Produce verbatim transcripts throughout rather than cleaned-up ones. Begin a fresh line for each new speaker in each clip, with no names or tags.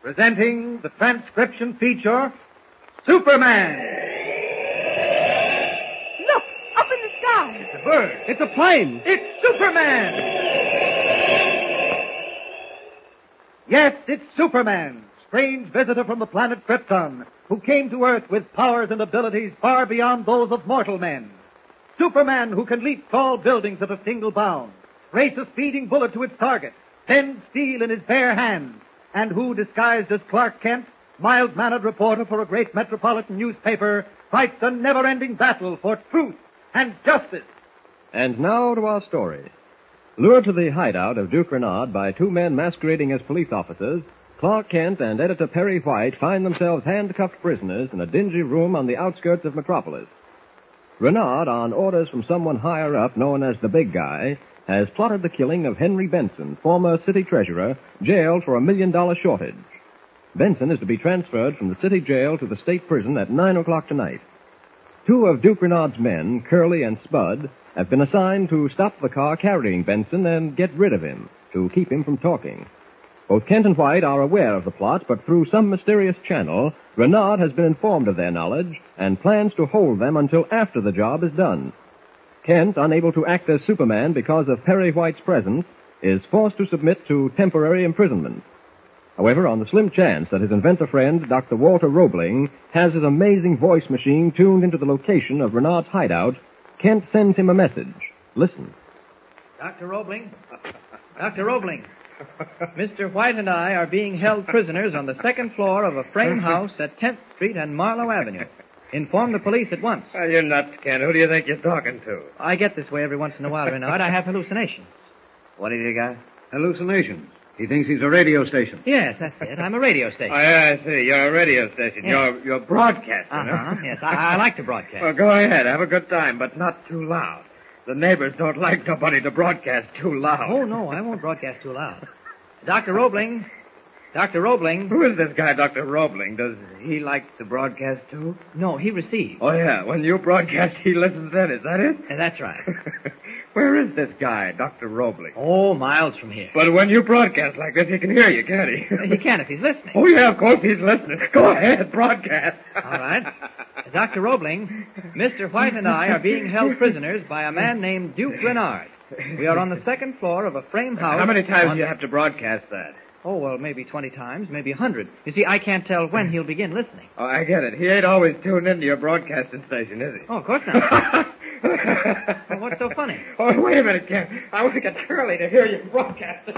Presenting the transcription feature, Superman.
Look, up in the sky.
It's a bird.
It's a plane.
It's Superman. Yes, it's Superman, strange visitor from the planet Krypton, who came to Earth with powers and abilities far beyond those of mortal men. Superman who can leap tall buildings at a single bound, race a speeding bullet to its target, bend steel in his bare hands, and who, disguised as Clark Kent, mild-mannered reporter for a great metropolitan newspaper, fights a never-ending battle for truth and justice.
And now to our story. Lured to the hideout of Duke Renaud by two men masquerading as police officers, Clark Kent and editor Perry White find themselves handcuffed prisoners in a dingy room on the outskirts of Metropolis. Renaud, on orders from someone higher up known as the Big Guy, has plotted the killing of Henry Benson, former city treasurer, jailed for a million-dollar shortage. Benson is to be transferred from the city jail to the state prison at nine o'clock tonight. Two of Duke Renaud's men, Curly and Spud, have been assigned to stop the car carrying Benson and get rid of him, to keep him from talking. Both Kent and White are aware of the plot, but through some mysterious channel, Renaud has been informed of their knowledge and plans to hold them until after the job is done. Kent, unable to act as Superman because of Perry White's presence, is forced to submit to temporary imprisonment. However, on the slim chance that his inventor friend, Doctor Walter Roebling, has his amazing voice machine tuned into the location of Renaud's hideout, Kent sends him a message. Listen.
Doctor Roebling? Doctor Roebling, Mister White and I are being held prisoners on the second floor of a frame house at tenth Street and Marlow Avenue. Inform the police at once.
Well, you're nuts, Kent. Who do you think you're talking to?
I get this way every once in a while, Renaud. I have hallucinations.
What have you got?
Hallucinations. He thinks he's a radio station.
Yes, that's it. I'm a radio station.
Oh, yeah, I see. You're a radio station.
Yes.
You're you're broadcasting,
Uh-huh.
huh?
Yes, I, I like to broadcast.
Well, go ahead. Have a good time, but not too loud. The neighbors don't like nobody to broadcast too loud.
Oh, no, I won't broadcast too loud. Doctor Roebling. Doctor Roebling.
Who is this guy, Doctor Roebling? Does he like to broadcast, too?
No, he receives.
Oh, yeah. When you broadcast, he listens in. Is that it?
Uh, that's right.
Where is this guy, Doctor Roebling?
Oh, miles from here.
But when you broadcast like this, he can hear you, can't he?
He can if he's listening.
Oh, yeah, of course he's listening. Go ahead, broadcast.
All right. Doctor Roebling, Mister White and I are being held prisoners by a man named Duke Renaud. We are on the second floor of a frame house.
How many times
on...
do you have to broadcast that?
Oh, well, maybe twenty times, maybe a hundred. You see, I can't tell when he'll begin listening.
Oh, I get it. He ain't always tuned into your broadcasting station, is he?
Oh, of course not. Well, what's so funny?
Oh, wait a minute, Ken. I want to get Curly to hear you broadcasting.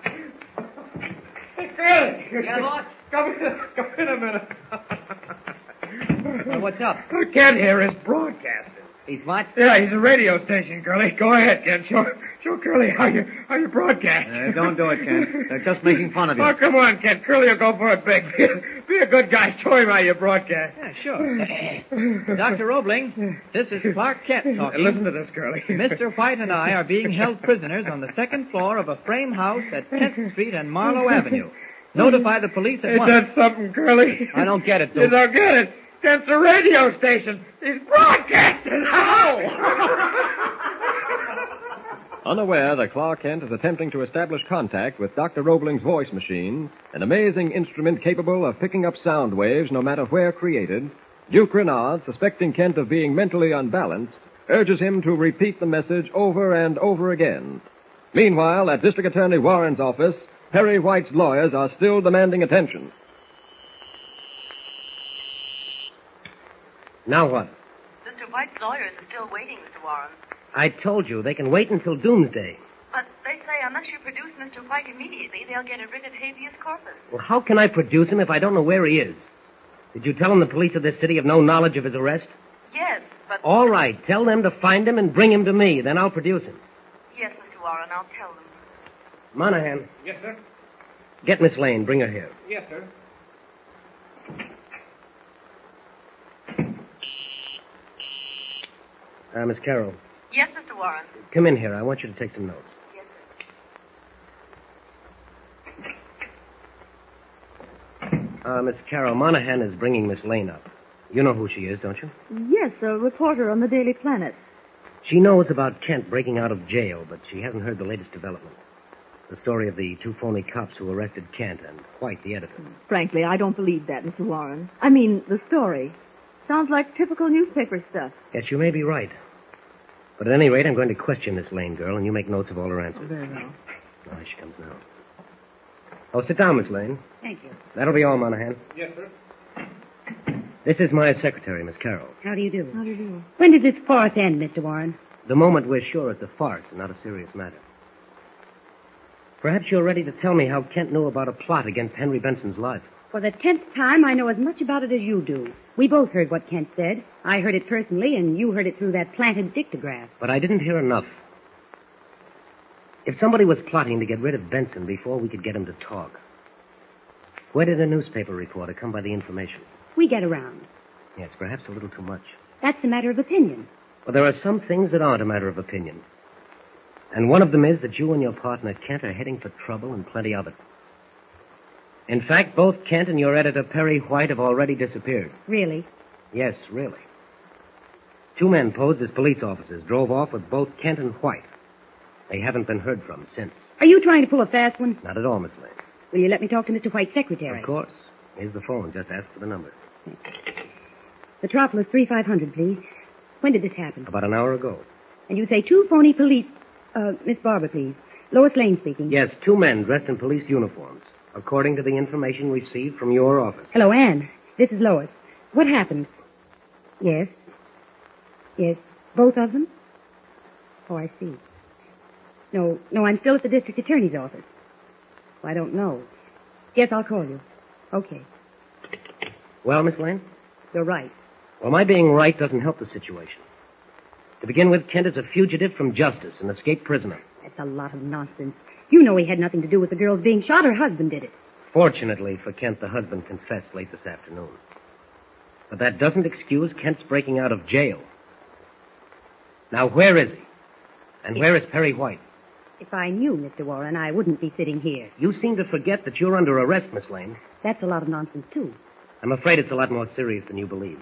Hey, Curly!
Yeah, boss?
Come in, come in a minute.
Well, what's up?
I can't hear his broadcasting.
He's what?
Yeah, he's a radio station, Curly. Go ahead, Ken. Show, show Curly how you how you broadcast.
Uh, don't do it, Ken. They're just making fun of you.
Oh, come on, Ken. Curly will go for it big. Be a, be a good guy. Show him how you broadcast.
Yeah, sure. Doctor Roebling, this is Clark Kent talking.
Listen to this, Curly.
Mister White and I are being held prisoners on the second floor of a frame house at tenth Street and Marlow Avenue. Notify the police at
Is
once.
that something, Curly?
I don't get it,
You
Duke.
don't get it. That's a radio station. He's broadcasting. Oh!
Unaware that Clark Kent is attempting to establish contact with Doctor Roebling's voice machine, an amazing instrument capable of picking up sound waves no matter where created, Duke Renaud, suspecting Kent of being mentally unbalanced, urges him to repeat the message over and over again. Meanwhile, at District Attorney Warren's office, Perry White's lawyers are still demanding attention.
Now what?
Mister White's lawyers are still waiting, Mister Warren.
I told you, they can wait until doomsday.
But they say unless you produce Mister White immediately, they'll get a writ of habeas corpus.
Well, how can I produce him if I don't know where he is? Did you tell him the police of this city have no knowledge of his arrest?
Yes, but...
All right, tell them to find him and bring him to me. Then I'll produce him.
Yes, Mister Warren, I'll tell them.
Monahan,
Yes, sir.
get Miss Lane. Bring her here.
Yes, sir.
Uh, Miss Carroll,
Yes, Mister Warren.
come in here. I want you to take some notes.
Yes, sir.
Uh, Miss Carroll, Monahan is bringing Miss Lane up. You know who she is, don't you?
Yes, a reporter on the Daily Planet.
She knows about Kent breaking out of jail, but she hasn't heard the latest development. The story of the two phony cops who arrested Kent and White, the editor.
Frankly, I don't believe that, Mister Warren. I mean, the story. Sounds like typical newspaper stuff.
Yes, you may be right. But at any rate, I'm going to question this Lane girl, and you make notes of all her answers.
Very well.
Oh, here she comes now. Oh, sit down, Miss Lane.
Thank you.
That'll be all, Monahan.
Yes, sir.
This is my secretary, Miss Carroll.
How do you do?
How do you do?
When did this farce end, Mister Warren?
The moment we're sure it's a farce and not a serious matter. Perhaps you're ready to tell me how Kent knew about a plot against Henry Benson's life.
For the tenth time, I know as much about it as you do. We both heard what Kent said. I heard it personally, and you heard it through that planted dictograph.
But I didn't hear enough. If somebody was plotting to get rid of Benson before we could get him to talk, where did a newspaper reporter come by the information?
We get around.
Yes, perhaps a little too much.
That's a matter of opinion.
Well, there are some things that aren't a matter of opinion. And one of them is that you and your partner, Kent, are heading for trouble and plenty of it. In fact, both Kent and your editor, Perry White, have already disappeared.
Really?
Yes, really. Two men posed as police officers drove off with both Kent and White. They haven't been heard from since.
Are you trying to pull a fast one?
Not at all, Miss Lane.
Will you let me talk to Mister White's secretary?
Of course. Here's the phone. Just ask for the number.
Metropolis three five hundred, please. When did this happen?
About an hour ago.
And you say two phony police... Uh, Miss Barber, please. Lois Lane speaking.
Yes, two men dressed in police uniforms, according to the information received from your office.
Hello, Anne. This is Lois. What happened? Yes. Yes. Both of them? Oh, I see. No, no, I'm still at the district attorney's office. Oh, I don't know. Yes, I'll call you. Okay.
Well, Miss Lane?
You're right.
Well, my being right doesn't help the situation. To begin with, Kent is a fugitive from justice, an escaped prisoner.
That's a lot of nonsense. You know he had nothing to do with the girls being shot. Her husband did it.
Fortunately for Kent, the husband confessed late this afternoon. But that doesn't excuse Kent's breaking out of jail. Now, where is he? And where is Perry White?
If I knew, Mister Warren, I wouldn't be sitting here.
You seem to forget that you're under arrest, Miss Lane.
That's a lot of nonsense, too.
I'm afraid it's a lot more serious than you believe.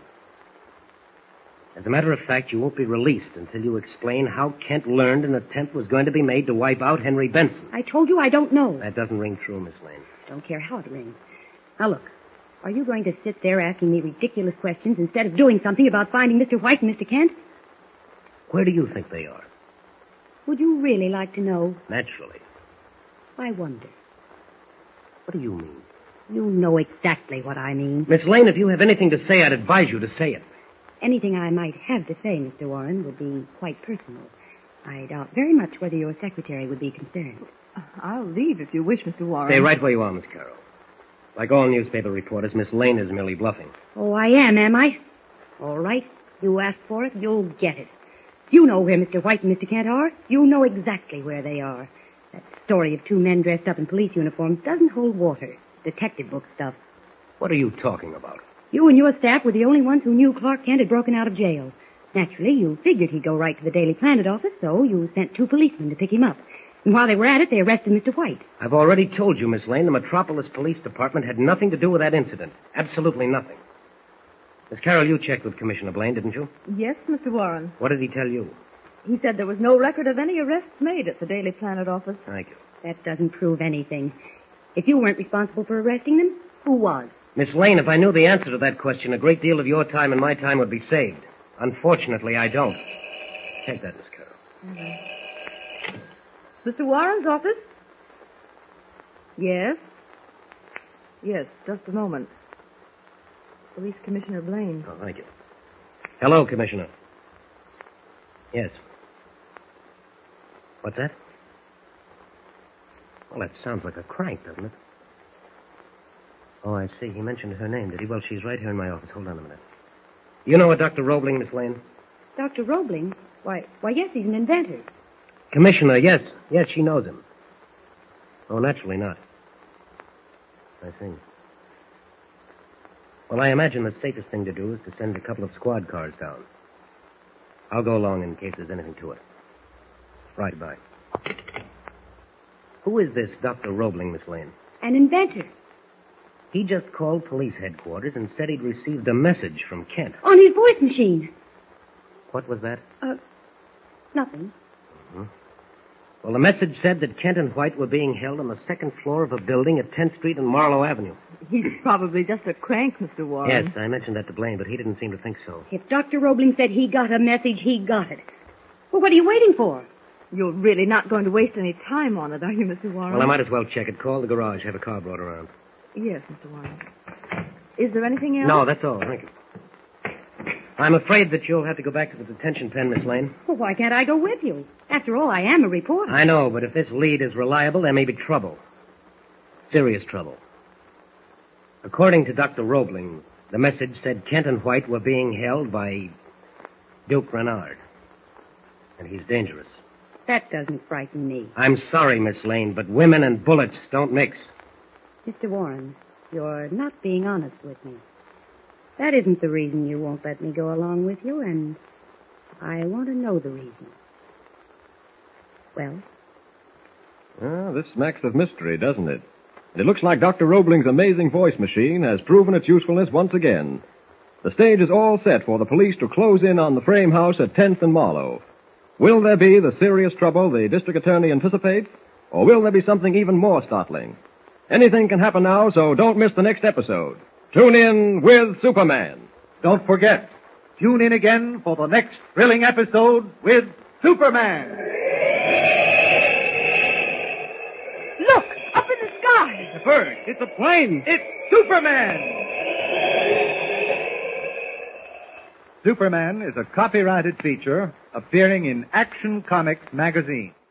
As a matter of fact, you won't be released until you explain how Kent learned an attempt was going to be made to wipe out Henry Benson.
I told you I don't know.
That doesn't ring true, Miss Lane.
Don't care how it rings. Now, look. Are you going to sit there asking me ridiculous questions instead of doing something about finding Mister White and Mister Kent?
Where do you think they are?
Would you really like to know?
Naturally.
I wonder.
What do you mean?
You know exactly what I mean.
Miss Lane, if you have anything to say, I'd advise you to say it.
Anything I might have to say, Mister Warren, would be quite personal. I doubt very much whether your secretary would be concerned.
I'll leave if you wish, Mister Warren.
Stay right where you are, Miss Carroll. Like all newspaper reporters, Miss Lane is merely bluffing.
Oh, I am, am I? All right. You ask for it, you'll get it. You know where Mister White and Mister Kent are. You know exactly where they are. That story of two men dressed up in police uniforms doesn't hold water. Detective book stuff.
What are you talking about?
You and your staff were the only ones who knew Clark Kent had broken out of jail. Naturally, you figured he'd go right to the Daily Planet office, so you sent two policemen to pick him up. And while they were at it, they arrested Mister White.
I've already told you, Miss Lane, the Metropolis Police Department had nothing to do with that incident. Absolutely nothing. Miss Carroll, you checked with Commissioner Blaine, didn't you?
Yes, Mister Warren.
What did he tell you?
He said there was no record of any arrests made at the Daily Planet office.
Thank you.
That doesn't prove anything. If you weren't responsible for arresting them, who was?
Miss Lane, if I knew the answer to that question, a great deal of your time and my time would be saved. Unfortunately, I don't. Take that, Miss Carroll.
Mm-hmm. Mister Warren's office? Yes? Yes, just a moment. Police Commissioner Blaine.
Oh, thank you. Hello, Commissioner. Yes. What's that? Well, that sounds like a crank, doesn't it? Oh, I see. He mentioned her name, did he? Well, she's right here in my office. Hold on a minute. You know a Doctor Roebling, Miss Lane?
Doctor Roebling? Why, why, yes, he's an inventor.
Commissioner, yes. Yes, she knows him. Oh, naturally not. I see. Well, I imagine the safest thing to do is to send a couple of squad cars down. I'll go along in case there's anything to it. Right, bye. Who is this Doctor Roebling, Miss Lane?
An inventor.
He just called police headquarters and said he'd received a message from Kent.
On his voice machine.
What was that?
Uh, nothing.
Mm-hmm. Well, the message said that Kent and White were being held on the second floor of a building at tenth Street and Marlowe Avenue.
He's probably just a crank, Mister Warren.
Yes, I mentioned that to Blaine, but he didn't seem to think so.
If Doctor Roebling said he got a message, he got it. Well, what are you waiting for?
You're really not going to waste any time on it, are you, Mister Warren?
Well, I might as well check it. Call the garage. Have a car brought around.
Yes, Mister Warren. Is there anything else?
No, that's all. Thank you. I'm afraid that you'll have to go back to the detention pen, Miss Lane.
Well, why can't I go with you? After all, I am a reporter.
I know, but if this lead is reliable, there may be trouble. Serious trouble. According to Doctor Roebling, the message said Kent and White were being held by Duke Renard. And he's dangerous.
That doesn't frighten me.
I'm sorry, Miss Lane, but women and bullets don't mix.
Mister Warren, you're not being honest with me. That isn't the reason you won't let me go along with you, and I want to know the reason. Well?
Well, this smacks of mystery, doesn't it? It looks like Doctor Roebling's amazing voice machine has proven its usefulness once again. The stage is all set for the police to close in on the frame house at tenth and Marlowe. Will there be the serious trouble the district attorney anticipates, or will there be something even more startling? Anything can happen now, so don't miss the next episode. Tune in with Superman.
Don't forget, tune in again for the next thrilling episode with Superman.
Look, up in the sky.
It's a bird. It's a plane. It's Superman. Superman is a copyrighted feature appearing in Action Comics magazine.